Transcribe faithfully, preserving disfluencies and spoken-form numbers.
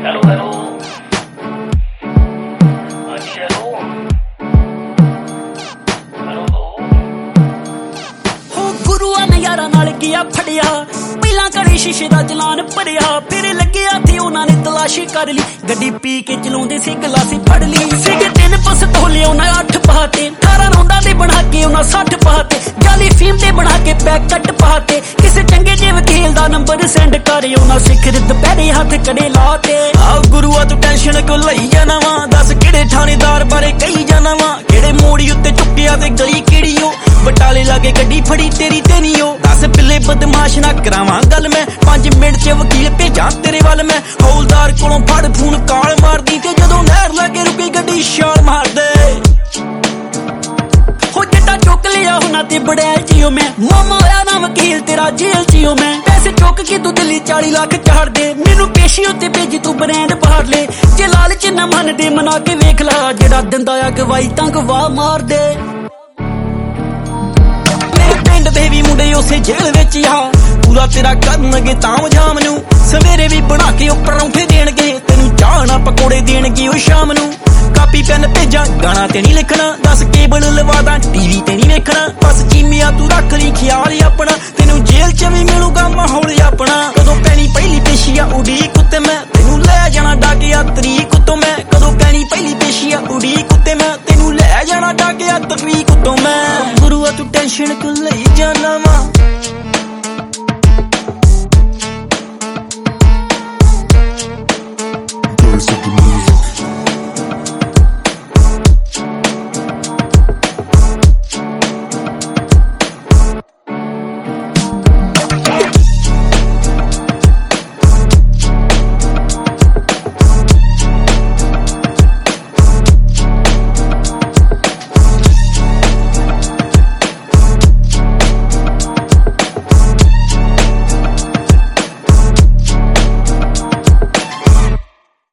hello hello ਹਾਂਜੀ hello ਹੋ ਗੁਰੂਆਂ ਨੇ ਯਾਰਾਂ ਨਾਲ ਗਿਆ ਫੜਿਆ ਪਹਿਲਾਂ ਕਰੇ ਸ਼ੀਸ਼ੇ ਦਾ ਚਲਾਨ ਭਰਿਆ ਫਿਰ ਲੱਗਿਆ ਤੇ ਉਹਨਾਂ ਨੇ ਤਲਾਸ਼ੀ ਕਰ ਲਈ ਗੱਡੀ ਪੀ ਕੇ ਚਲਾਉਂਦੇ ਸੀ ਗਲਾਸੀ ਫੜ ਲਈ ਸੀਗੇ ਤਿੰਨ ਪਿਸਤੌਲੇ ਉਹਨਾਂ ਅੱਠ ਪਾਤੇ ਅਠਾਰਾਂ ਰੌਂਦਾਂ ਦੇ ਬਣਾ ਕੇ ਉਹਨਾਂ ਸੱਠ ਪਾਤੇ ਜਾਲੀ ਫੀਮ ਦੇ ਬਣਾ ਕੇ ਪੈਕ ਕੱਟ ਪਾਤੇ ਕਿਸੇ ਚੰਗੇ ਜਿਹੇ ਵਕੀਲ ਦਾ ਨੰਬਰ ਸੈਂਡ ਕਰ ਉਹਨਾਂ ਸਿਖਰ ਦੁਪਹਿਰੇ ਹੱਥ ਕੜੇ ਲਾਤੇ ਆ ਗੁਰੂਆ ਤੂੰ ਟੈਨਸ਼ਨ ਕਿਉਂ ਲਈ ਜਾਣਾ ਵਾ ਦੱਸ ਕਿਹੜੇ ਥਾਣੇਦਾਰ ਬਾਰੇ ਕਹੀ ਜਾਣਾ ਵਾ ਕਿਹੜੇ ਮੋੜੀ ਉੱਤੇ ਚੁੱਕਿਆ ਤੇ ਗਲੀ ਕਿਹੜੀ ਓ ਬਟਾਲੇ ਲਾਗੇ ਗੱਡੀ ਫੜੀ ਤੇਰੀ ਤੇ ਨੀ ਓ ਦੱਸ ਪਿੱਲੇ ਬਦਮਾਸ਼ ਨਾ ਕਰਾਵਾਂ ਗੱਲ ਮੈਂ ਪੰਜ ਮਿੰਟ ਚ ਵਕੀਲ ਭੇਜਾਂ ਤੇਰੇ ਵੱਲ ਮੈਂ ਹੌਲਦਾਰ ਕੋਲੋਂ ਫੜ ਫੋਨ ਕਾਲ ਮਾਰਦੀ ਤੇ ਜਦੋਂ ਨਹਿਰ ਲਾਗੇ ਰੁਕੀ ਗੱਡੀ ਛਾਲ ਮਾਰਦੇ ਹੋ ਜਿੱਦਾਂ ਚੁੱਕ ਲਿਆ ਹੁਣਾ ਤੇ ਬੜੈਲ ਜੀਓ ਮੈਂ ਮਾਮਾ ਹੋਇਆ ਨਾ ਵਕੀਲ ਤੇਰਾ ਜੇਲ੍ਹ ਜੀਓ ਮੈਂ ਪੈਸੇ ਚੁੱਕ ਕੇ ਤੂੰ ਦਿੱਲੀ ਚਾਲੀ ਲੱਖ ਚਾੜ ਦੇ ਮੈਨੂੰ ਪੇਸ਼ੀ ਉੱਤੇ ਭੇਜੀ ਤੂੰ ਬ੍ਰਾਂਡ ਬਾਹਰ ਲੈ ਜੇ ਲਾਲਚ ਨਾ ਮੰਨਦੇ ਮਨਾ ਕੇ ਵੇਖ ਲਾ ਜਿਹੜਾ ਦਿੰਦਾ ਆ ਗਵਾਈ ਤਾਂ ਗਵਾਹ ਮਾਰ ਦੇ ਪਿੰਡ ਦੇ ਵੀ ਮੁੰਡੇ ਉਸੇ ਜੇਲ੍ਹ ਵਿੱਚ ਆ ਪੂਰਾ ਤੇਰਾ ਕਰਨਗੇ ਤਾਮ ਜਾਮ ਨੂੰ ਸਵੇਰੇ ਵੀ ਬਣਾ ਕੇ ਉੱਪਰ ਪਰੌਂਠੇ ਦੇਣਗੇ ਤੈਨੂੰ ਚਾਹ ਨਾ ਪਕੌੜੇ ਦੇਣਗੇ ਉਹ ਸ਼ਾਮ ਨੂੰ ਕਾਪੀ ਪੈਨ ਭੇਜਾਂ ਗਾਣਾ ਤੇ ਨਹੀਂ ਲਿਖਣਾ ਦੱਸ ਕੇਬਲ ਲਵਾਦਾ ਟੀਵੀ ਤੇ ਨਹੀਂ ਵੇਖਣਾ ਬਸ ਚੀਮਿਆ ਤੂੰ ਰੱਖ ਲਈ ਖਿਆਲ ਆਪਣਾ ਤੈਨੂੰ ਜੇਲ੍ਹ ਚ ਵੀ ਮਿਲੂਗਾ ਮਾਹੌਲ ਆਪਣਾ ਕਦੋਂ ਪੈਣੀ ਪਹਿਲੀ ਪੇਸ਼ੀ ਆ ਉਡੀਕ ਉੱਤੇ ਮੈਂ ਤੈਨੂੰ ਲੈ ਜਾਣਾ ਡਾਕਿਆ ਤਰੀ